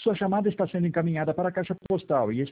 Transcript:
Sua chamada está sendo encaminhada para a caixa postal e